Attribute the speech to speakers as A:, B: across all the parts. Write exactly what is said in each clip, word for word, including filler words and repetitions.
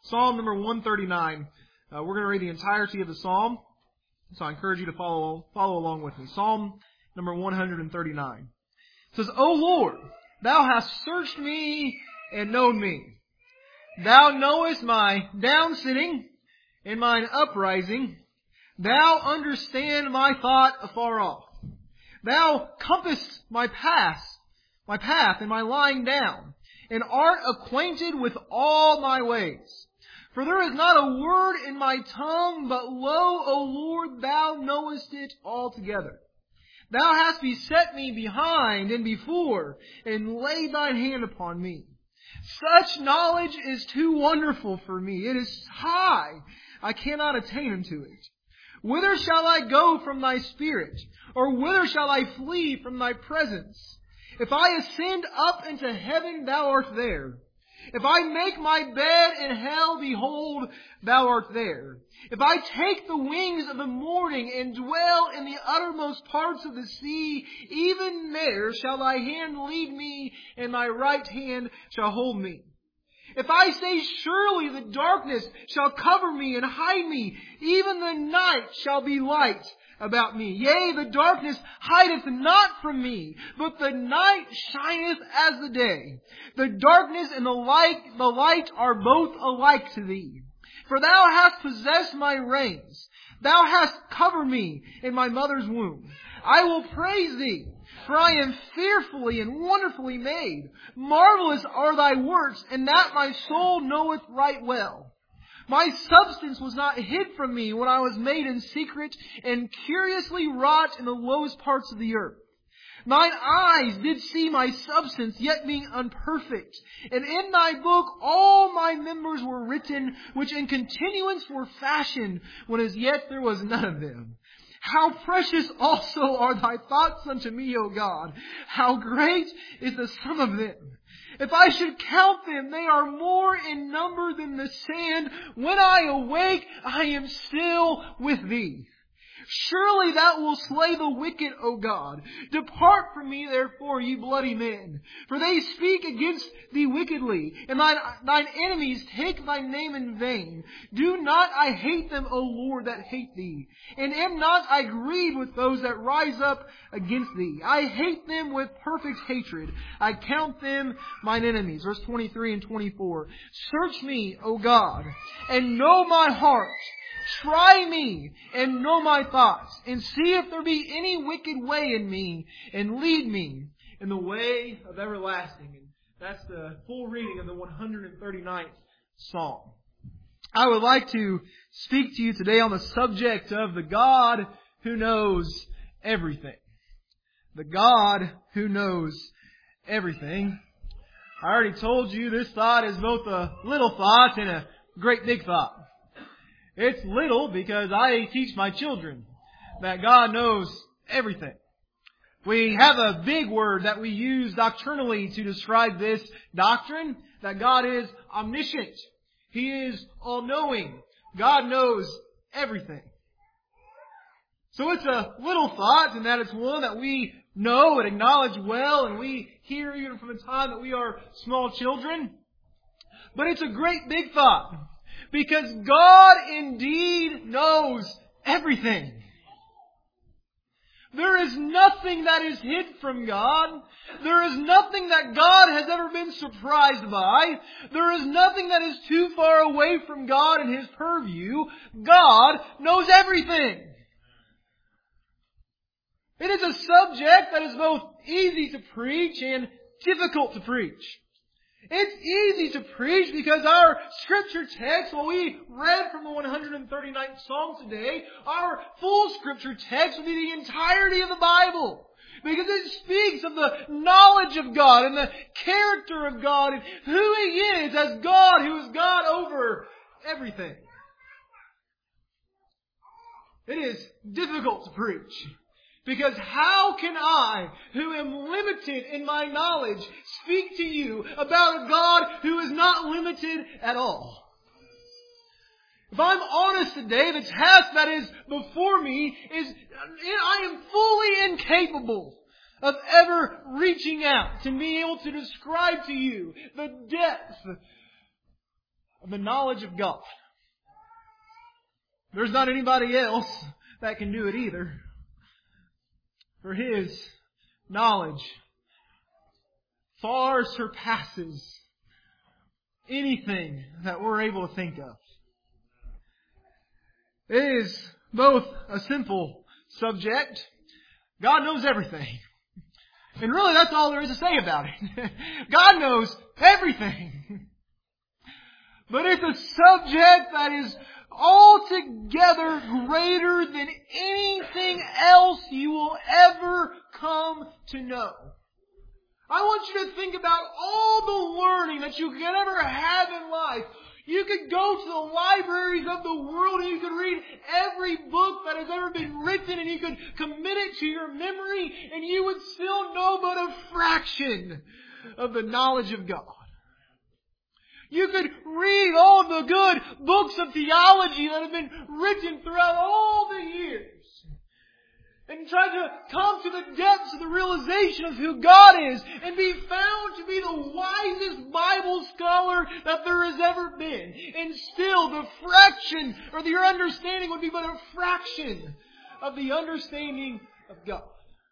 A: Psalm number one thirty-nine. Uh, we're going to read the entirety of the psalm, so I encourage you to follow follow along with me. Psalm number one thirty-nine. It says, O Lord, Thou hast searched me and known me. Thou knowest my downsitting and mine uprising. Thou understand my thought afar off. Thou compassest my path, my path and my lying down, and art acquainted with all my ways. For there is not a word in my tongue, but lo, O Lord, Thou knowest it altogether. Thou hast beset me behind and before, and laid Thine hand upon me. Such knowledge is too wonderful for me. It is high. I cannot attain unto it. Whither shall I go from Thy Spirit? Or whither shall I flee from Thy presence? If I ascend up into heaven, Thou art there. If I make my bed in hell, behold, Thou art there. If I take the wings of the morning and dwell in the uttermost parts of the sea, even there shall Thy hand lead me, and Thy right hand shall hold me. If I say, surely the darkness shall cover me and hide me, even the night shall be light about me. Yea, the darkness hideth not from me, but the night shineth as the day. The darkness and the light, the light are both alike to Thee. For Thou hast possessed my reins. Thou hast covered me in my mother's womb. I will praise Thee, for I am fearfully and wonderfully made. Marvelous are Thy works, and that my soul knoweth right well. My substance was not hid from me when I was made in secret and curiously wrought in the lowest parts of the earth. Mine eyes did see my substance, yet being unperfect. And in Thy book all my members were written, which in continuance were fashioned, when as yet there was none of them. How precious also are Thy thoughts unto me, O God! How great is the sum of them! If I should count them, they are more in number than the sand. When I awake, I am still with Thee. Surely Thou wilt slay the wicked, O God. Depart from me, therefore, ye bloody men. For they speak against Thee wickedly, and thine, thine enemies take Thy name in vain. Do not I hate them, O Lord, that hate Thee, and am not I grieved with those that rise up against Thee. I hate them with perfect hatred. I count them mine enemies. Verse twenty-three and twenty-four. Search me, O God, and know my heart. Try me and know my thoughts, and see if there be any wicked way in me, and lead me in the way of everlasting. And that's the full reading of the one hundred thirty-ninth Psalm. I would like to speak to you today on the subject of the God who knows everything. The God who knows everything. I already told you this thought is both a little thought and a great big thought. It's little because I teach my children that God knows everything. We have a big word that we use doctrinally to describe this doctrine, that God is omniscient. He is all-knowing. God knows everything. So it's a little thought in that it's one that we know and acknowledge well, and we hear even from the time that we are small children. But it's a great big thought. Because God indeed knows everything. There is nothing that is hid from God. There is nothing that God has ever been surprised by. There is nothing that is too far away from God in His purview. God knows everything. It is a subject that is both easy to preach and difficult to preach. It's easy to preach because our scripture text, well, we read from the one hundred thirty-ninth Psalm today, our full scripture text will be the entirety of the Bible. Because it speaks of the knowledge of God and the character of God and who He is as God who is God over everything. It is difficult to preach. Because how can I, who am limited in my knowledge, speak to you about a God who is not limited at all? If I'm honest today, the task that is before me is I am fully incapable of ever reaching out to be able to describe to you the depth of the knowledge of God. There's not anybody else that can do it either. For His knowledge far surpasses anything that we're able to think of. It is both a simple subject. God knows everything. And really that's all there is to say about it. God knows everything. But it's a subject that is altogether greater than anything else you will ever come to know. I want you to think about all the learning that you could ever have in life. You could go to the libraries of the world and you could read every book that has ever been written and you could commit it to your memory and you would still know but a fraction of the knowledge of God. You could read all the good books of theology that have been written throughout all the years and try to come to the depths of the realization of who God is and be found to be the wisest Bible scholar that there has ever been. And still the fraction or your understanding would be but a fraction of the understanding of God.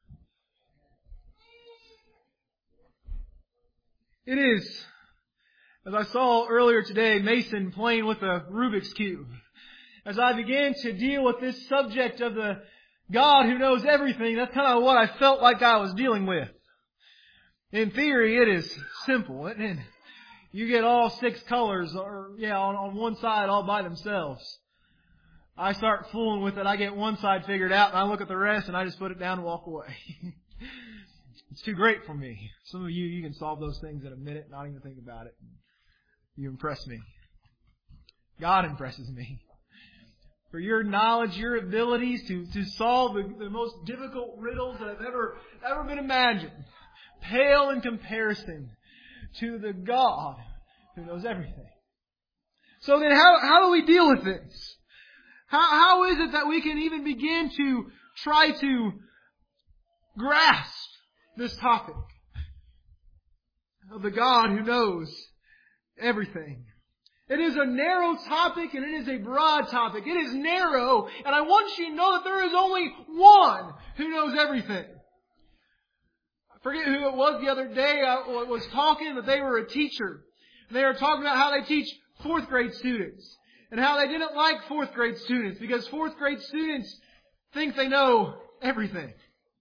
A: It is, as I saw earlier today, Mason playing with a Rubik's Cube. As I began to deal with this subject of the God who knows everything, that's kind of what I felt like I was dealing with. In theory, it is simple, isn't it? You get all six colors, or yeah, on, on one side all by themselves. I start fooling with it. I get one side figured out, and I look at the rest, and I just put it down and walk away. It's too great for me. Some of you, you can solve those things in a minute, not even think about it. You impress me. God impresses me. For your knowledge, your abilities to, to solve the, the most difficult riddles that have ever, ever been imagined, pale in comparison to the God who knows everything. So then how, how do we deal with this? How, how is it that we can even begin to try to grasp this topic of the God who knows everything? It is a narrow topic and it is a broad topic. It is narrow, and I want you to know that there is only one who knows everything. I forget who it was the other day. I was talking that they were a teacher. They were talking about how they teach fourth grade students and how they didn't like fourth grade students because fourth grade students think they know everything.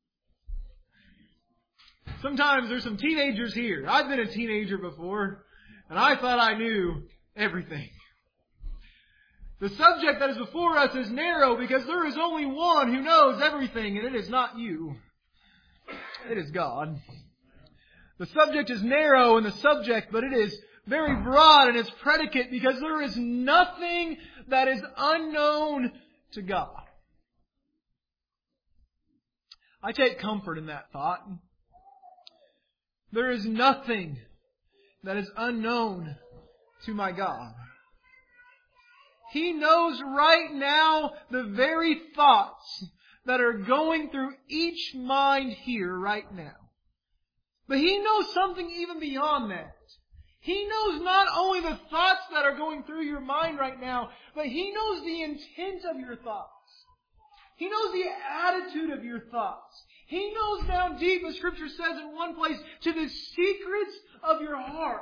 A: Sometimes there's some teenagers here. I've been a teenager before, and I thought I knew everything. The subject that is before us is narrow because there is only one who knows everything, and it is not you. It is God. The subject is narrow in the subject, but it is very broad in its predicate because there is nothing that is unknown to God. I take comfort in that thought. There is nothing that is unknown to my God. He knows right now the very thoughts that are going through each mind here right now. But He knows something even beyond that. He knows not only the thoughts that are going through your mind right now, but He knows the intent of your thoughts. He knows the attitude of your thoughts. He knows down deep, as Scripture says in one place, to the secrets of your heart.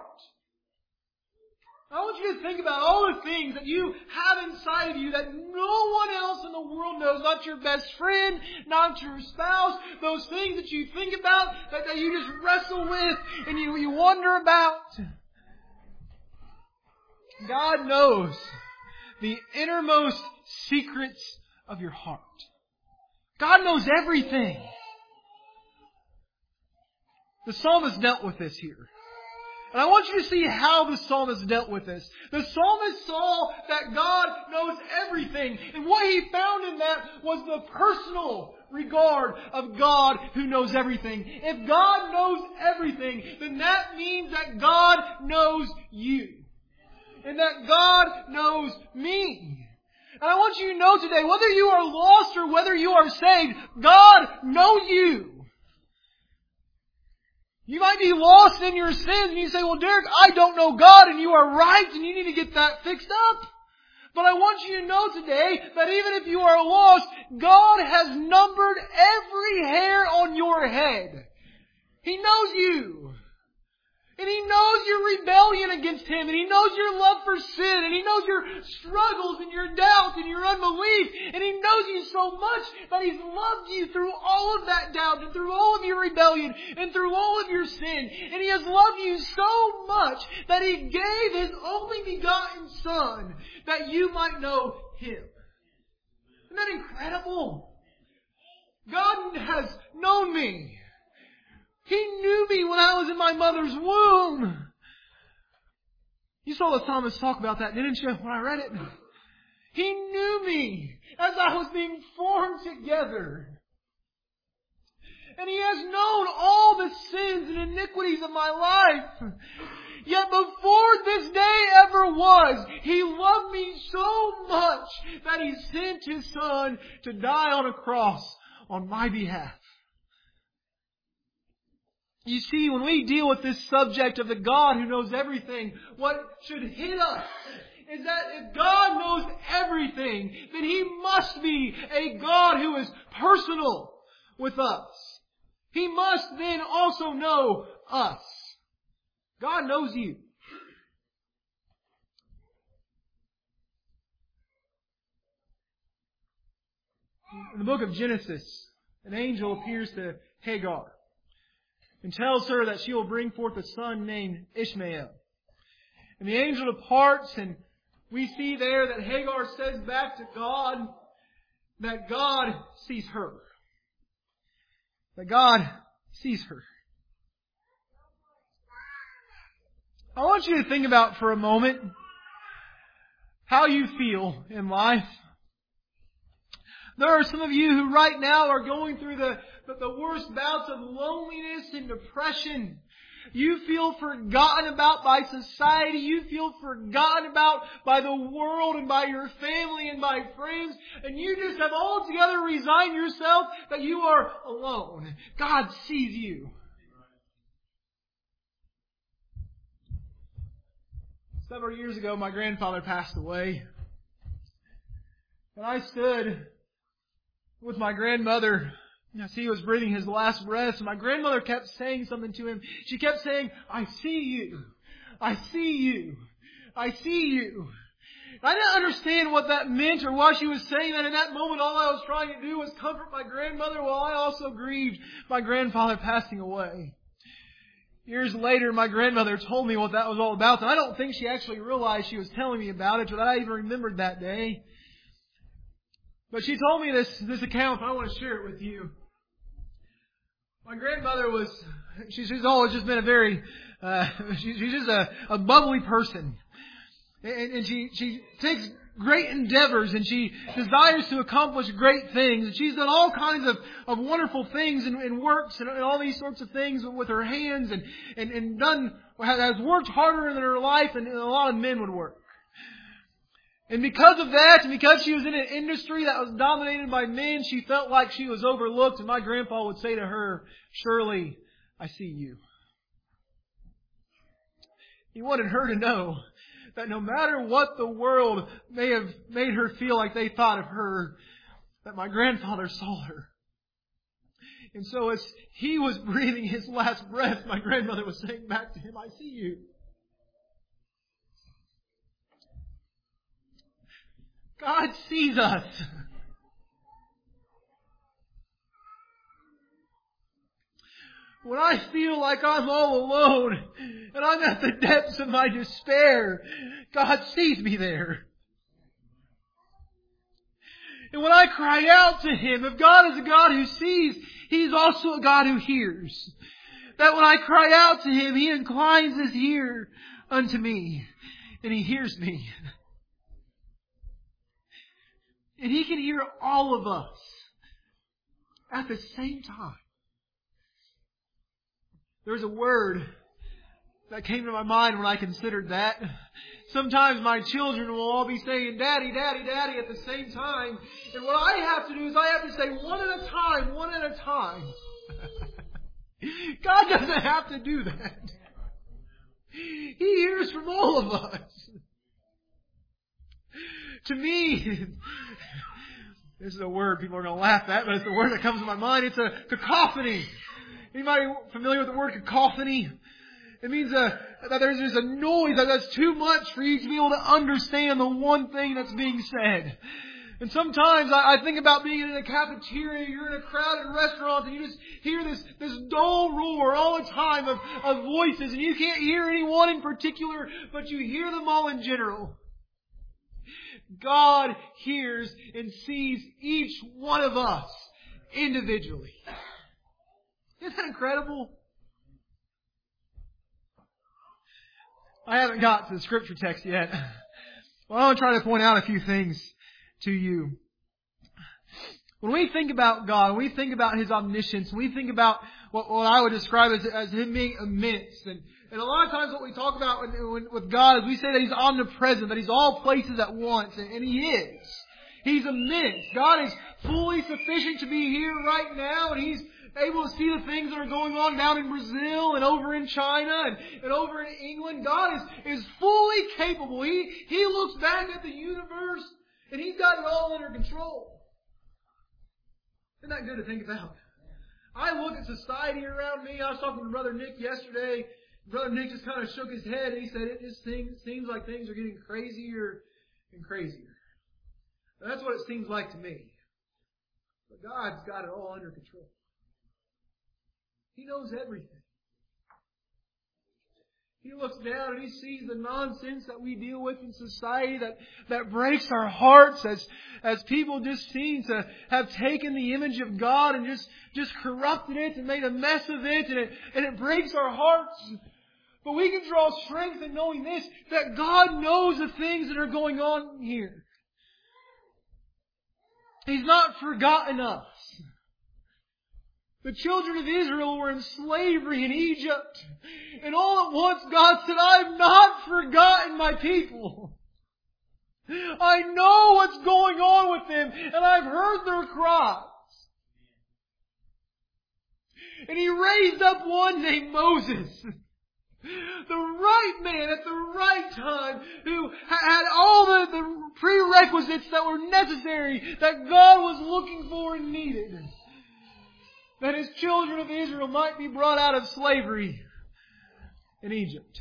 A: I want you to think about all the things that you have inside of you that no one else in the world knows. Not your best friend, not your spouse. Those things that you think about, that, that you just wrestle with and you, you wonder about. God knows the innermost secrets of your heart. God knows everything. The psalmist dealt with this here. And I want you to see how the psalmist dealt with this. The psalmist saw that God knows everything. And what he found in that was the personal regard of God who knows everything. If God knows everything, then that means that God knows you. And that God knows me. And I want you to know today, whether you are lost or whether you are saved, God knows you. You might be lost in your sins and you say, well, Derek, I don't know God, and you are right and you need to get that fixed up. But I want you to know today that even if you are lost, God has numbered every hair on your head. He knows you. And He knows your rebellion against Him. And He knows your love for sin. And He knows your struggles and your doubts and your unbelief. And He knows you so much that He's loved you through all of that doubt and through all of your rebellion and through all of your sin. And He has loved you so much that He gave His only begotten Son that you might know Him. Isn't that incredible? God has known me. He knew me when I was in my mother's womb. You saw the psalmist talk about that, didn't you, when I read it? He knew me as I was being formed together. And He has known all the sins and iniquities of my life. Yet before this day ever was, He loved me so much that He sent His Son to die on a cross on my behalf. You see, when we deal with this subject of the God who knows everything, what should hit us is that if God knows everything, then He must be a God who is personal with us. He must then also know us. God knows you. In the book of Genesis, an angel appears to Hagar and tells her that she will bring forth a son named Ishmael. And the angel departs, and we see there that Hagar says back to God that God sees her. That God sees her. I want you to think about for a moment how you feel in life. There are some of you who right now are going through the, the, the worst bouts of loneliness and depression. You feel forgotten about by society. You feel forgotten about by the world and by your family and by friends. And you just have altogether resigned yourself that you are alone. God sees you. Several years ago, my grandfather passed away. And I stood with my grandmother as he was breathing his last breath. And my grandmother kept saying something to him. She kept saying, I see you. I see you. I see you. I didn't understand what that meant or why she was saying that. In that moment, all I was trying to do was comfort my grandmother while I also grieved my grandfather passing away. Years later, my grandmother told me what that was all about. And I don't think she actually realized she was telling me about it, or that I even remembered that day. But she told me this, this account, and I want to share it with you. My grandmother was, she's, she's always just been a very, uh, she, she's just a, a bubbly person. And, and she, she takes great endeavors, and she desires to accomplish great things. And she's done all kinds of, of wonderful things and, and works and, and all these sorts of things with her hands, and, and, and done, has worked harder in her life than a lot of men would work. And because of that, and because she was in an industry that was dominated by men, she felt like she was overlooked. And my grandpa would say to her, Shirley, I see you. He wanted her to know that no matter what the world may have made her feel like they thought of her, that my grandfather saw her. And so as he was breathing his last breath, my grandmother was saying back to him, I see you. God sees us. When I feel like I'm all alone and I'm at the depths of my despair, God sees me there. And when I cry out to Him, if God is a God who sees, He's also a God who hears. That when I cry out to Him, He inclines His ear unto me and He hears me. And He can hear all of us at the same time. There's a word that came to my mind when I considered that. Sometimes my children will all be saying, Daddy, Daddy, Daddy at the same time. And what I have to do is I have to say one at a time, one at a time. God doesn't have to do that. He hears from all of us. To me, this is a word people are going to laugh at, but it's the word that comes to my mind. It's a cacophony. Anybody familiar with the word cacophony? It means uh, that there's just a noise that that's too much for you to be able to understand the one thing that's being said. And sometimes I, I think about being in a cafeteria, you're in a crowded restaurant, and you just hear this, this dull roar all the time of, of voices, and you can't hear anyone in particular, but you hear them all in general. God hears and sees each one of us individually. Isn't that incredible? I haven't got to the scripture text yet. Well, I want to try to point out a few things to you. When we think about God, when we think about His omniscience, when we think about what, what I would describe as, as Him being immense, and, and a lot of times what we talk about when, when, with God is we say that He's omnipresent, that He's all places at once, and, and He is. He's immense. God is fully sufficient to be here right now, and He's able to see the things that are going on down in Brazil and over in China and, and over in England. God is, is fully capable. He, he looks back at the universe and He's got it all under control. Isn't that good to think about? I look at society around me. I was talking to Brother Nick yesterday. Brother Nick just kind of shook his head and he said, it just seems, seems like things are getting crazier and crazier. And that's what it seems like to me. But God's got it all under control. He knows everything. He looks down and He sees the nonsense that we deal with in society that, that breaks our hearts as, as people just seem to have taken the image of God and just, just corrupted it and made a mess of it, and it and it breaks our hearts. But we can draw strength in knowing this, that God knows the things that are going on here. He's not forgotten us. The children of Israel were in slavery in Egypt. And all at once God said, I've not forgotten my people. I know what's going on with them, and I've heard their cries. And He raised up one named Moses. The right man at the right time, who had all the, the prerequisites that were necessary, that God was looking for and needed. That His children of Israel might be brought out of slavery in Egypt.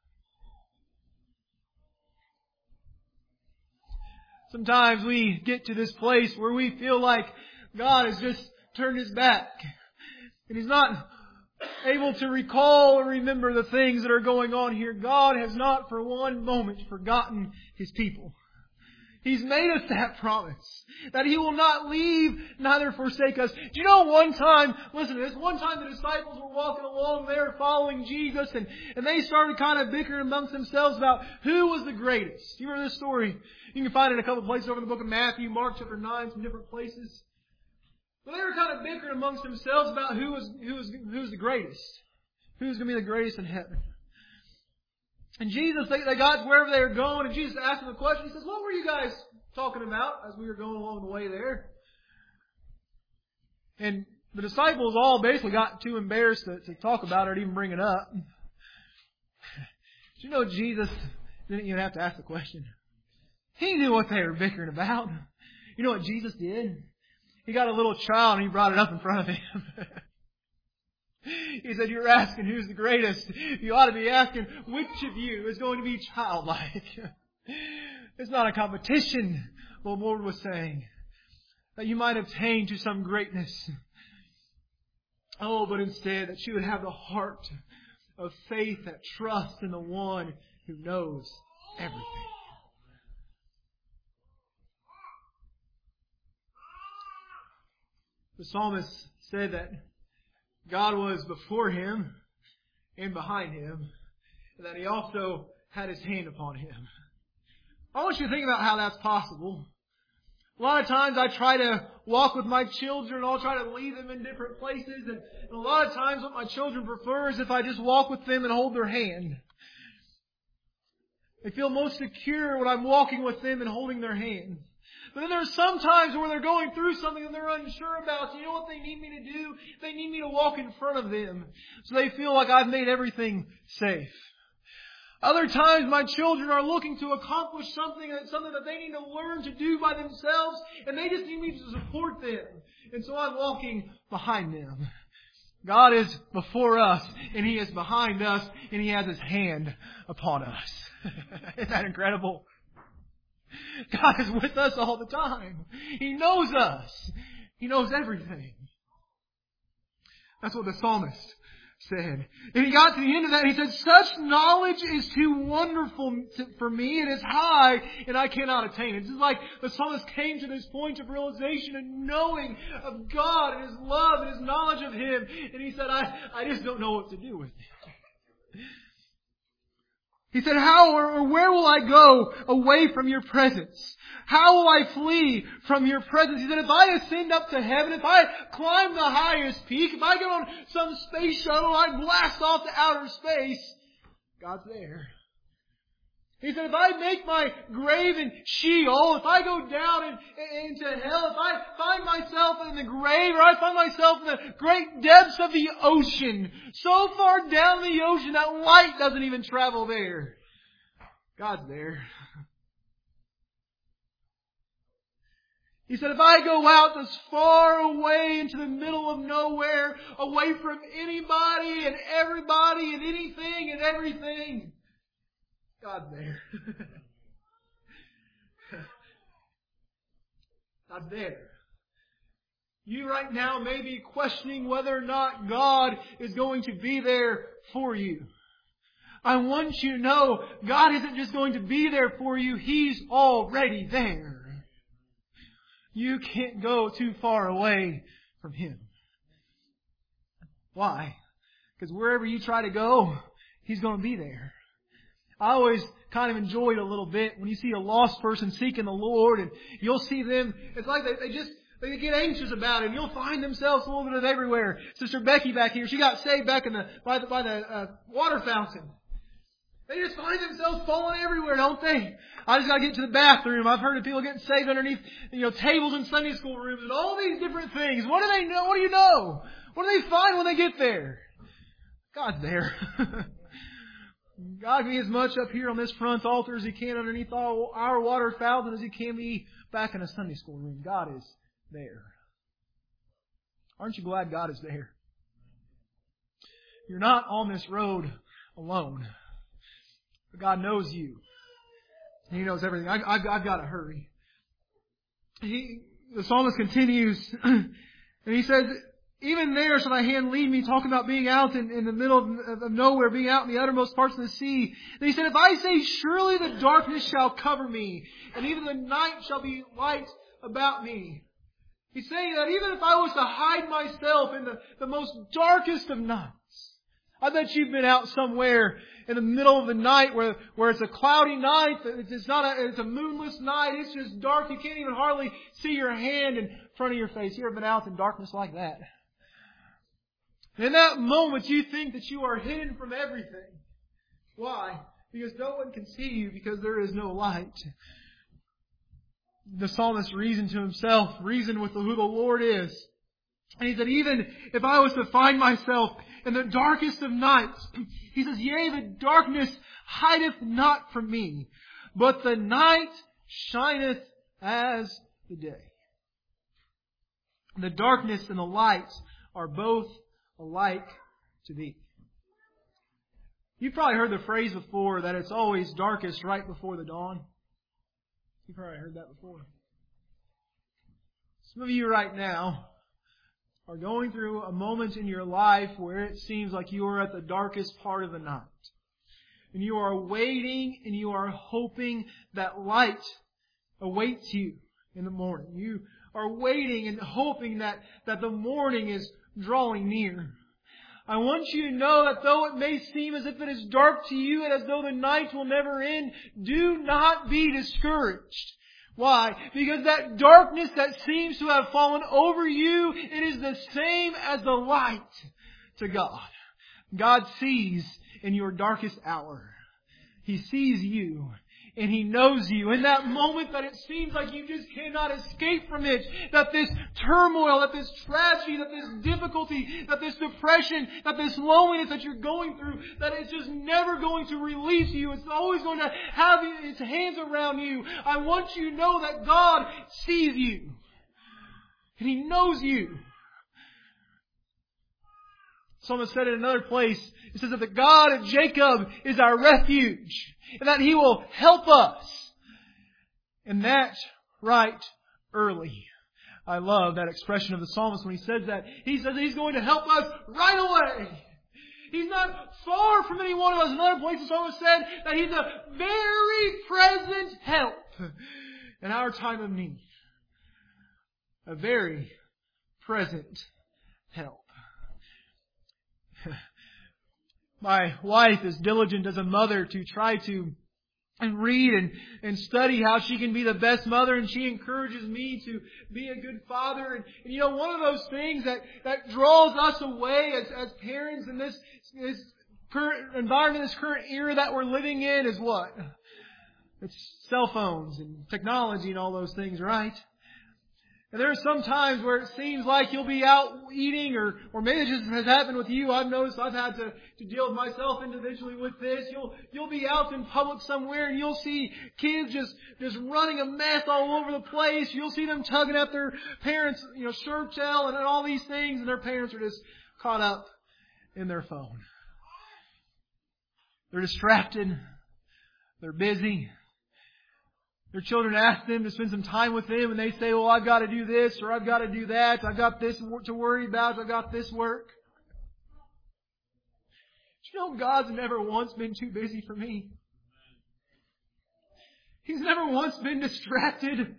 A: Sometimes we get to this place where we feel like God has just turned His back. And He's not able to recall or remember the things that are going on here. God has not for one moment forgotten His people. He's made us that promise, that He will not leave, neither forsake us. Do you know one time, listen to this, one time the disciples were walking along there following Jesus, and, and they started kind of bickering amongst themselves about who was the greatest. Do you remember this story? You can find it in a couple of places over in the book of Matthew, Mark chapter nine, some different places. But they were kind of bickering amongst themselves about who was, who was, who was the greatest. Who's going to be the greatest in heaven. And Jesus, they, they got to wherever they were going, and Jesus asked them a question. He says, what were you guys talking about as we were going along the way there? And the disciples all basically got too embarrassed to, to talk about it or even bring it up. Did you know Jesus didn't even have to ask the question? He knew what they were bickering about. You know what Jesus did? He got a little child and He brought it up in front of him. He said, you're asking who's the greatest. You ought to be asking which of you is going to be childlike. It's not a competition, the Lord was saying, that you might attain to some greatness. Oh, but instead that you would have the heart of faith that trusts in the one who knows everything. The psalmist said that God was before him and behind him, and that He also had His hand upon him. I want you to think about how that's possible. A lot of times I try to walk with my children, I'll try to lead them in different places, and a lot of times what my children prefer is if I just walk with them and hold their hand. They feel most secure when I'm walking with them and holding their hand. But then there's some times where they're going through something and they're unsure about. You know what they need me to do? They need me to walk in front of them so they feel like I've made everything safe. Other times my children are looking to accomplish something, something that they need to learn to do by themselves, and they just need me to support them. And so I'm walking behind them. God is before us, and He is behind us, and He has His hand upon us. Isn't that incredible? God is with us all the time. He knows us. He knows everything. That's what the psalmist said. And he got to the end of that and he said, such knowledge is too wonderful to, for me. It is high and I cannot attain it. It's just like the psalmist came to this point of realization and knowing of God and His love and His knowledge of Him. And he said, I, I just don't know what to do with it. He said, how or, or where will I go away from your presence? How will I flee from your presence? He said, if I ascend up to heaven, if I climb the highest peak, if I get on some space shuttle, I blast off to outer space, God's there. He said, if I make my grave in Sheol, if I go down in, into hell, if I find myself in the grave, or I find myself in the great depths of the ocean, so far down the ocean that light doesn't even travel there, God's there. He said, if I go out as far away into the middle of nowhere, away from anybody and everybody and anything and everything, God's there. God's there. You right now may be questioning whether or not God is going to be there for you. I want you to know God isn't just going to be there for you. He's already there. You can't go too far away from Him. Why? Because wherever you try to go, He's going to be there. I always kind of enjoy it a little bit when you see a lost person seeking the Lord and you'll see them, it's like they, they just, they get anxious about it and you'll find themselves a little bit of everywhere. Sister Becky back here, she got saved back in the, by the, by the uh, water fountain. They just find themselves falling everywhere, don't they? I just got to get to the bathroom. I've heard of people getting saved underneath, you know, tables in Sunday school rooms and all these different things. What do they know? What do you know? What do they find when they get there? God's there. God can be as much up here on this front altar as He can underneath all our water fountain as He can be back in a Sunday school room. God is there. Aren't you glad God is there? You're not on this road alone. But God knows you. He knows everything. I, I've, I've got to hurry. He, the psalmist continues, and he says, even there shall thy hand lead me, talking about being out in, in the middle of, of nowhere, being out in the uttermost parts of the sea. And he said, if I say, surely the darkness shall cover me, and even the night shall be light about me. He's saying that even if I was to hide myself in the, the most darkest of nights, I bet you've been out somewhere in the middle of the night where, where it's a cloudy night, it's not a, it's a moonless night, it's just dark, you can't even hardly see your hand in front of your face. You ever been out in darkness like that? In that moment, you think that you are hidden from everything. Why? Because no one can see you because there is no light. The psalmist reasoned to himself, reasoned with who the Lord is. And he said, even if I was to find myself in the darkest of nights, he says, yea, the darkness hideth not from me, but the night shineth as the day. The darkness and the light are both alike to thee. You've probably heard the phrase before that it's always darkest right before the dawn. You've probably heard that before. Some of you right now are going through a moment in your life where it seems like you are at the darkest part of the night. And you are waiting and you are hoping that light awaits you in the morning. You are waiting and hoping that, that the morning is drawing near. I want you to know that though it may seem as if it is dark to you and as though the night will never end, do not be discouraged. Why? Because that darkness that seems to have fallen over you, it is the same as the light to God. God sees in your darkest hour. He sees you. And He knows you. In that moment that it seems like you just cannot escape from it, that this turmoil, that this tragedy, that this difficulty, that this depression, that this loneliness that you're going through, that it's just never going to release you. It's always going to have its hands around you. I want you to know that God sees you. And He knows you. Psalmist said in another place, it says that the God of Jacob is our refuge, and that He will help us. And that right early. I love that expression of the psalmist when he says that. He says that He's going to help us right away. He's not far from any one of us. Another place the psalmist said that He's a very present help in our time of need. A very present help. My wife is diligent as a mother to try to and read and, and study how she can be the best mother, and she encourages me to be a good father. And, and you know, one of those things that, that draws us away as, as parents in this, this current environment, this current era that we're living in is what? It's cell phones and technology and all those things, right? And there are some times where it seems like you'll be out eating, or, or maybe it just has happened with you. I've noticed I've had to, to deal with myself individually with this. You'll, you'll be out in public somewhere and you'll see kids just, just running a mess all over the place. You'll see them tugging at their parents', you know, shirt tail and all these things, and their parents are just caught up in their phone. They're distracted. They're busy. Their children ask them to spend some time with them, and they say, well, I've got to do this, or I've got to do that. I've got this to worry about. I've got this work. But you know, God's never once been too busy for me. He's never once been distracted.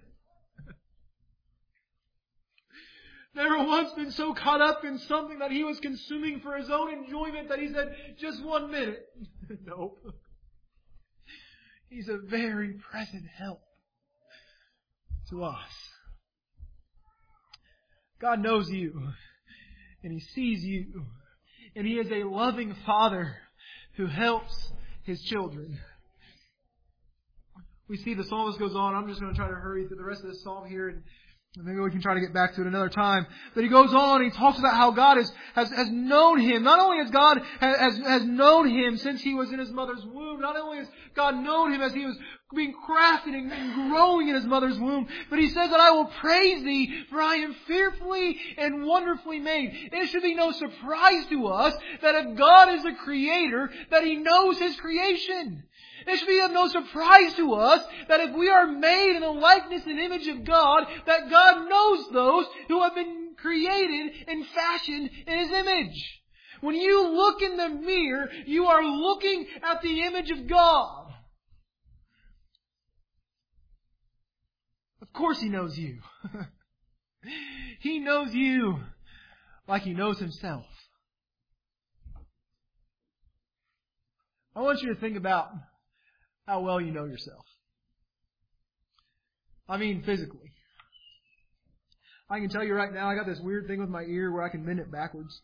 A: Never once been so caught up in something that He was consuming for His own enjoyment that He said, just one minute. Nope. He's a very present help to us. God knows you, and He sees you, and He is a loving Father who helps His children. We see the psalmist goes on. I'm just going to try to hurry through the rest of this psalm here, and maybe we can try to get back to it another time. But he goes on, and he talks about how God has, has, has known him. Not only has God has, has known him since he was in his mother's womb, not only has God known him as he was being crafted and growing in his mother's womb, but he says that I will praise thee, for I am fearfully and wonderfully made. And it should be no surprise to us that if God is the creator, that He knows His creation. It should be of no surprise to us that if we are made in the likeness and image of God, that God knows those who have been created and fashioned in His image. When you look in the mirror, you are looking at the image of God. Of course He knows you. He knows you like He knows Himself. I want you to think about how well you know yourself. I mean physically. I can tell you right now, I got this weird thing with my ear where I can bend it backwards.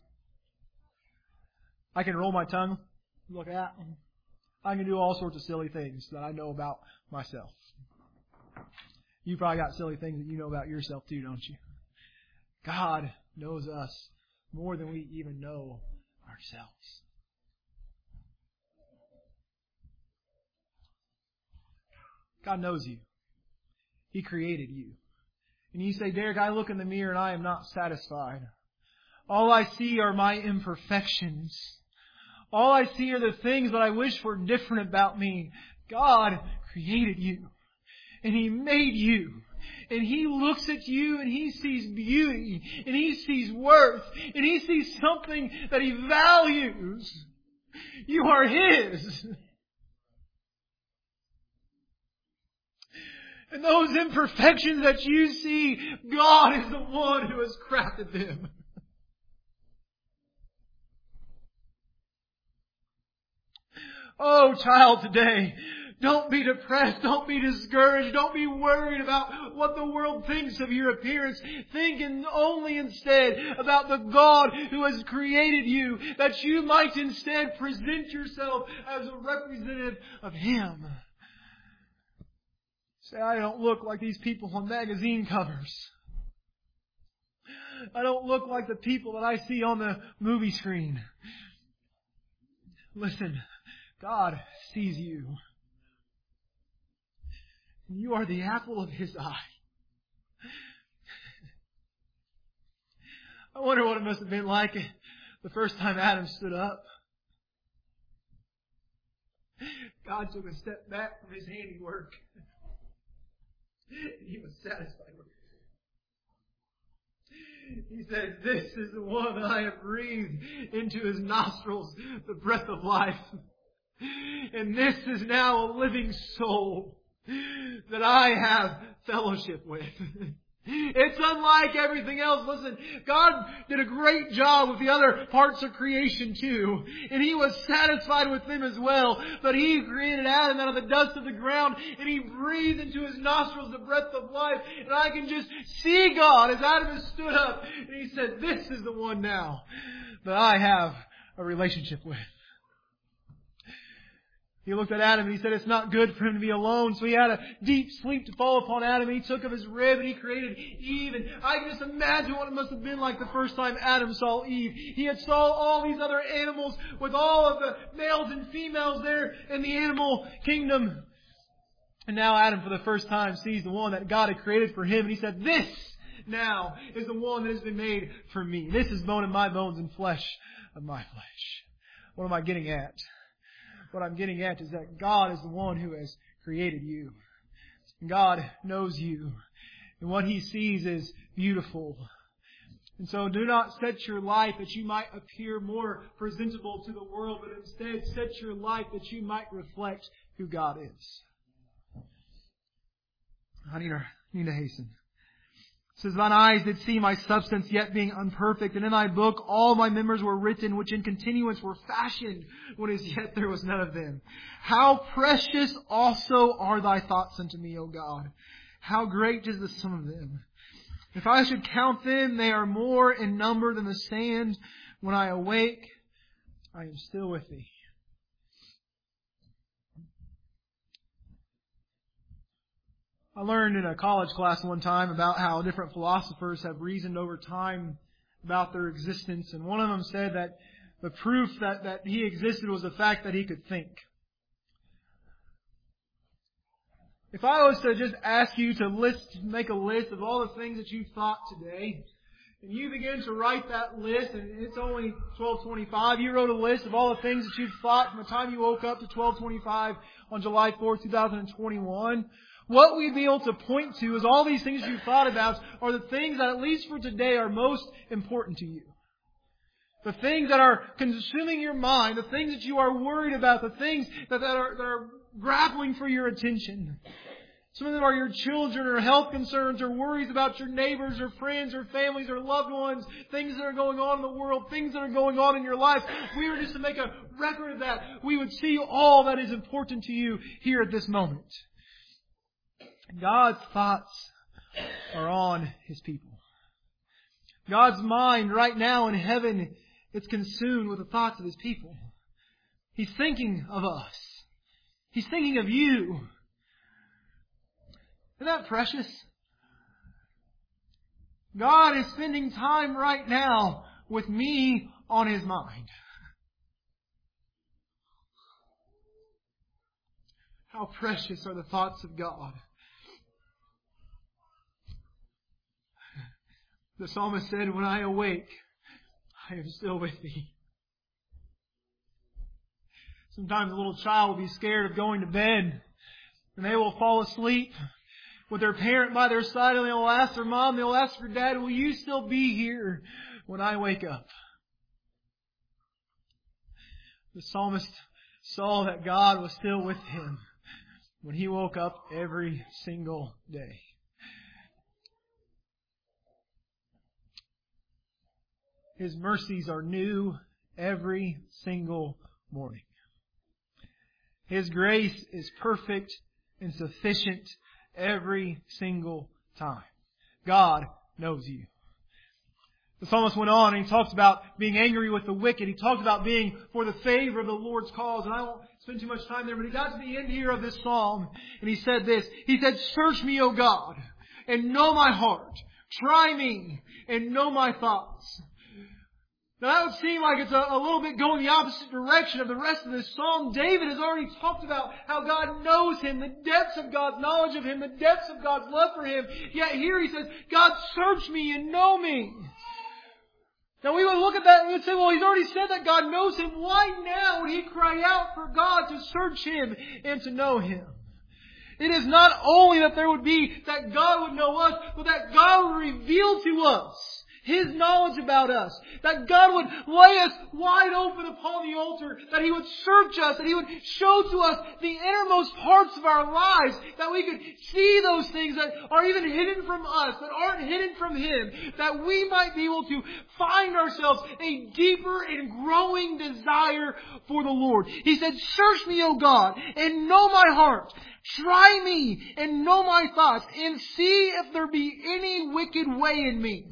A: I can roll my tongue. Look at. I can do all sorts of silly things that I know about myself. You probably got silly things that you know about yourself too, don't you? God knows us more than we even know ourselves. God knows you. He created you. And you say, Derek, I look in the mirror and I am not satisfied. All I see are my imperfections. All I see are the things that I wish were different about me. God created you. And He made you. And He looks at you and He sees beauty. And He sees worth. And He sees something that He values. You are His. And those imperfections that you see, God is the one who has crafted them. Oh, child, today, don't be depressed. Don't be discouraged. Don't be worried about what the world thinks of your appearance. Think only instead about the God who has created you, that you might instead present yourself as a representative of Him. Say, I don't look like these people on magazine covers. I don't look like the people that I see on the movie screen. Listen, God sees you. You are the apple of His eye. I wonder what it must have been like the first time Adam stood up. God took a step back from His handiwork. He was satisfied with it. He said, this is the one I have breathed into his nostrils, the breath of life. And this is now a living soul that I have fellowship with. It's unlike everything else. Listen, God did a great job with the other parts of creation too. And He was satisfied with them as well. But He created Adam out of the dust of the ground. And He breathed into his nostrils the breath of life. And I can just see God as Adam has stood up. And He said, this is the one now that I have a relationship with. He looked at Adam and He said it's not good for him to be alone. So He had a deep sleep to fall upon Adam. And He took of his rib and He created Eve. And I can just imagine what it must have been like the first time Adam saw Eve. He had saw all these other animals with all of the males and females there in the animal kingdom. And now Adam for the first time sees the one that God had created for him. And he said, this now is the one that has been made for me. This is bone of my bones and flesh of my flesh. What am I getting at? What I'm getting at is that God is the one who has created you. God knows you. And what He sees is beautiful. And so do not set your life that you might appear more presentable to the world, but instead set your life that you might reflect who God is. I need to, need to hasten. It says, thine eyes did see my substance yet being unperfect, and in thy book all my members were written, which in continuance were fashioned, when as yet there was none of them. How precious also are thy thoughts unto me, O God. How great is the sum of them. If I should count them, they are more in number than the sand. When I awake, I am still with Thee. I learned in a college class one time about how different philosophers have reasoned over time about their existence. And one of them said that the proof that, that he existed was the fact that he could think. If I was to just ask you to list, make a list of all the things that you've thought today, and you begin to write that list, and it's only twelve twenty-five, you wrote a list of all the things that you've thought from the time you woke up to twelve twenty-five on July fourth, twenty twenty-one, what we'd be able to point to is all these things you've thought about are the things that, at least for today, are most important to you. The things that are consuming your mind, the things that you are worried about, the things that, that, are, that are grappling for your attention. Some of them are your children or health concerns or worries about your neighbors or friends or families or loved ones, things that are going on in the world, things that are going on in your life. If we were just to make a record of that, we would see all that is important to you here at this moment. God's thoughts are on His people. God's mind right now in heaven, it's consumed with the thoughts of His people. He's thinking of us. He's thinking of you. Isn't that precious? God is spending time right now with me on His mind. How precious are the thoughts of God. The psalmist said, when I awake, I am still with Thee. Sometimes a little child will be scared of going to bed, and they will fall asleep with their parent by their side, and they will ask their mom, they will ask their dad, will you still be here when I wake up? The psalmist saw that God was still with him when he woke up every single day. His mercies are new every single morning. His grace is perfect and sufficient every single time. God knows you. The psalmist went on and he talks about being angry with the wicked. He talks about being for the favor of the Lord's cause. And I won't spend too much time there, but he got to the end here of this psalm and he said this. He said, "Search me, O God, and know my heart. Try me and know my thoughts." Now that would seem like it's a, a little bit going the opposite direction of the rest of this psalm. David has already talked about how God knows him, the depths of God's knowledge of him, the depths of God's love for him. Yet here he says, "God, search me and know me." Now we would look at that and we would say, well, he's already said that God knows him. Why now would he cry out for God to search him and to know him? It is not only that there would be, that God would know us, but that God would reveal to us His knowledge about us. That God would lay us wide open upon the altar. That He would search us. That He would show to us the innermost parts of our lives. That we could see those things that are even hidden from us. That aren't hidden from Him. That we might be able to find ourselves a deeper and growing desire for the Lord. He said, "Search me, O God, and know my heart. Try me and know my thoughts. And see if there be any wicked way in me."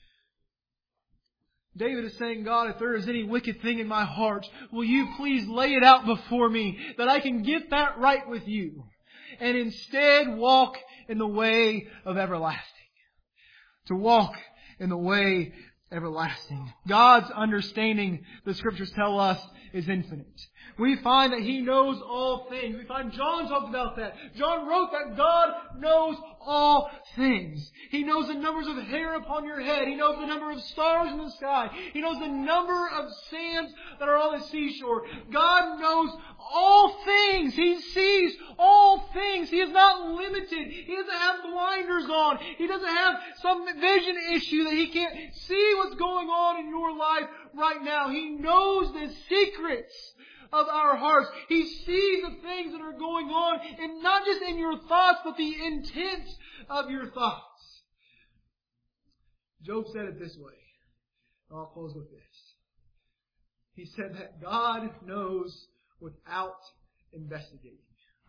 A: David is saying, "God, if there is any wicked thing in my heart, will you please lay it out before me that I can get that right with you and instead walk in the way of everlasting." To walk in the way everlasting. God's understanding, the Scriptures tell us, is infinite. We find that He knows all things. We find John talked about that. John wrote that God knows all things. He knows the numbers of hair upon your head. He knows the number of stars in the sky. He knows the number of sands that are on the seashore. God knows all things. He sees all things. He is not limited. He doesn't have blinders on. He doesn't have some vision issue that He can't see what's going on in your life right now. He knows the secrets of our hearts. He sees the things that are going on, and not just in your thoughts, but the intent of your thoughts. Job said it this way. I'll close with this. He said that God knows without investigating.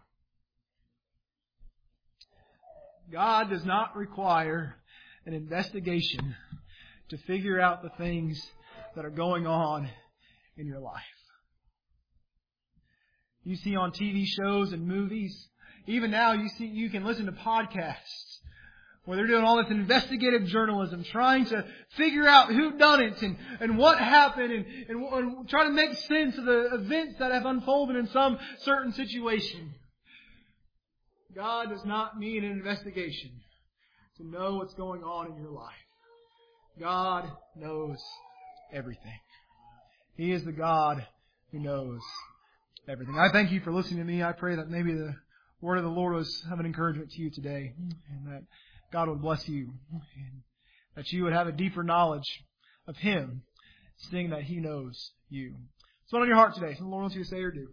A: God does not require an investigation to figure out the things that are going on in your life. You see on T V shows and movies, even now you see you can listen to podcasts where they're doing all this investigative journalism, trying to figure out who done it and, and what happened and, and, and try to make sense of the events that have unfolded in some certain situation. God does not need an investigation to know what's going on in your life. God knows everything. He is the God who knows everything. I thank you for listening to me. I pray that maybe the word of the Lord was have an encouragement to you today, and that God would bless you, and that you would have a deeper knowledge of Him, seeing that He knows you. So what's on your heart today? Something the Lord wants you to say or do.